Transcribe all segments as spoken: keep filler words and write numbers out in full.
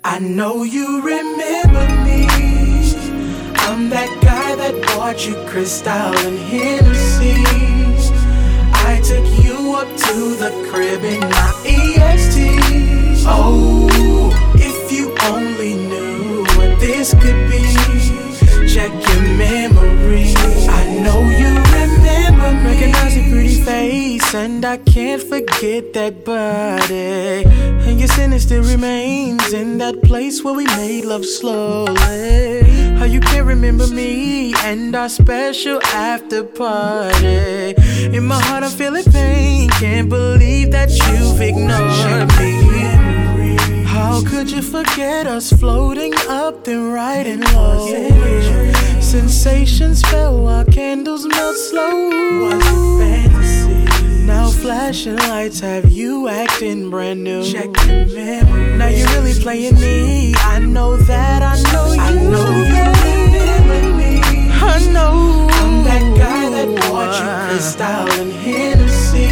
I know you remember me. I'm that guy that bought you Cristal and Hennessy. I took you up to the crib in my E X T. Oh, if you only knew what this could be. Check your memory. I know you remember me. Recognize your pretty face, and I can't forget that body. And your sin still remains in that place where we made love slowly. How you can't remember me and our special after party. In my heart I'm feeling pain, can't believe that you've ignored me. How could you forget us floating up then right in love? Sensations fell while candles melt slow. Was it fantasy? Now flashing lights have you acting brand new. Check your memory. Now you're really playing me. I know that, I know you. I know you remember me. I know I'm that guy that bought you Cristal and Hennessy.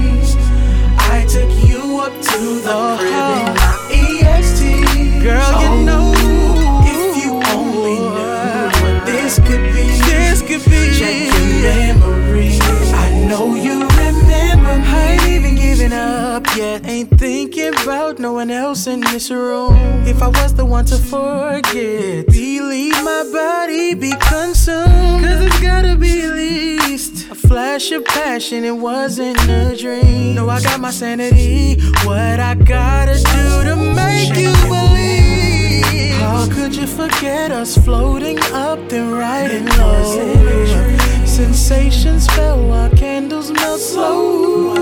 I took you up to the oh, crib in my E X T. Girl, oh, you know, if you only knew what this could be. This could be. Check your memory. I know you remember me. I ain't even giving up yet. Ain't thinking about no one else in this room. If I was the one to forget, believe my body be consumed. Cause it's gotta be at least a flash of passion, it wasn't a dream. No, I got my sanity. What I gotta do to make Check you believe? How could you forget us floating up then right in love? Sensations fell while candles melt slow.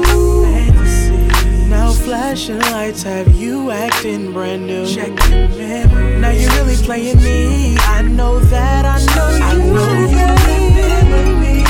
Now flashing lights have you acting brand new. Check your memory. Now you're really playing me. I know that, I know you. I know you remember me.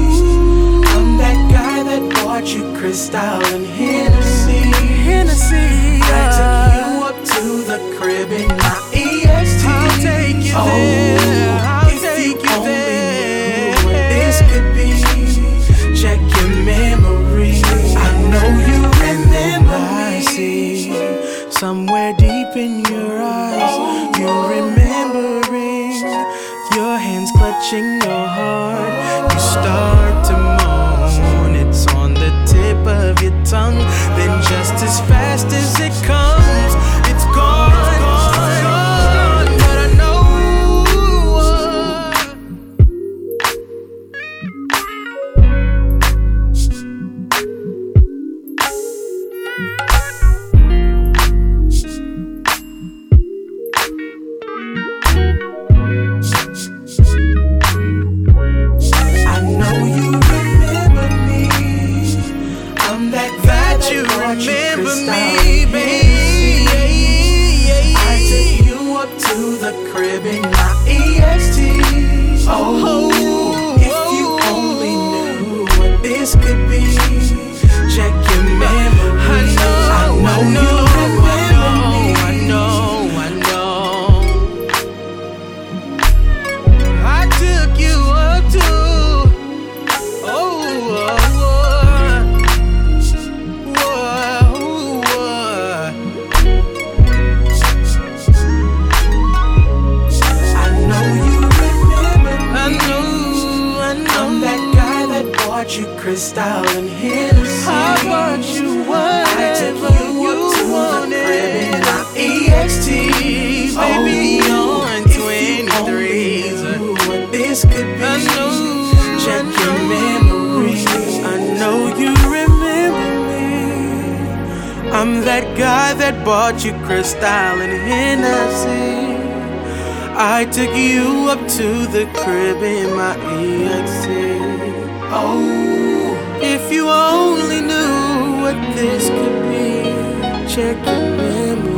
I'm that guy that bought you Cristal and Hennessy. Hennessy. I took you up to the crib in my E X T. I'll take you oh, there. I'll if take you, you there. Knew what this could be. Check your memory. I know you remember me. I see somewhere deep in your eyes, you're remembering. Your hands clutching your heart. You start to moan. It's on the tip of your tongue. Then just as fast as it comes, it's gone. It's gone. But I know remember me, baby. I took you up to the crib in my E X T. Oh, if you only knew what this could be. Check your memory. I know, I know, I know, I know, I know, I know. I took you up to, oh, oh. You Cristal and Hennessy. I bought you whatever I took you, you up to wanted. The crib in my E X T. Baby, oh, on twenty-threes. What this could be. I know. Check your memory. I know you remember me. I'm that guy that bought you Cristal and Hennessy. I took you up to the crib in my E X T. Oh, if you only knew what this could be. Check your memory.